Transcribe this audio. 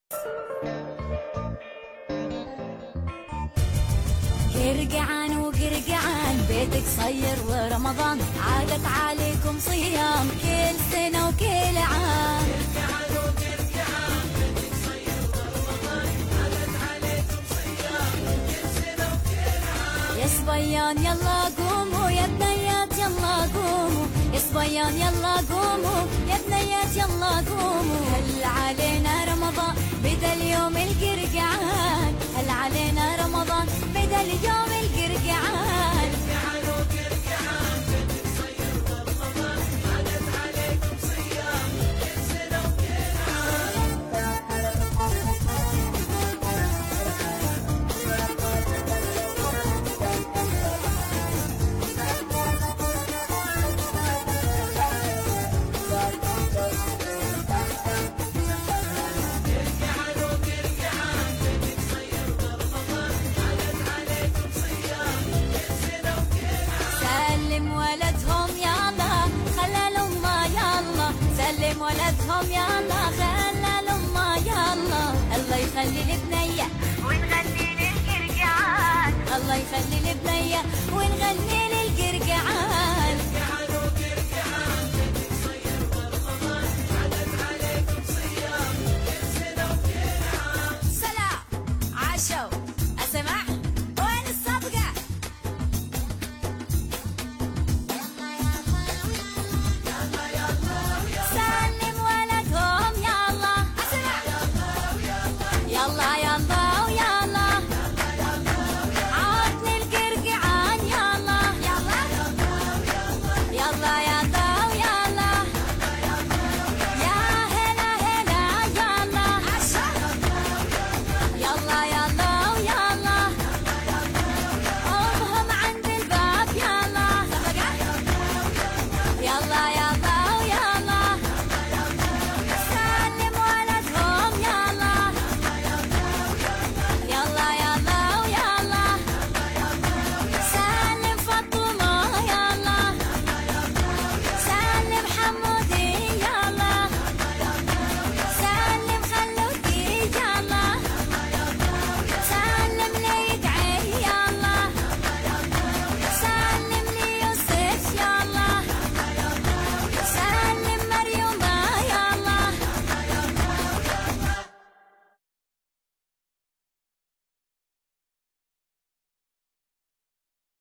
قرقعان وقرقعان بيتك صير ورمضان عادت عليكم صيام كل سنة وكل عام. قرقعان وقرقعان بيتك صير ورمضان عادت عليكم صيام كل سنة وكل عام. يا صبيان يلا قوموا يا بنيات يلا قوموا، يا صبيان يلا قوموا يا بنيات يلا قوموا. هل علينا رمضان بدا اليوم القرقعان، هل علينا رمضان بدا اليوم القرقعان. قرقعان وقرقعان بيتك صير ورمضان عادت عليكم صيام كل سنة وكل عام. قرقعان وقرقعان بيتك صير ورمضان عادت عليكم صيام كل سنة وكل عام. سلم ولدهم يلا خلى الأمة يلا، سلم ولدهم يلا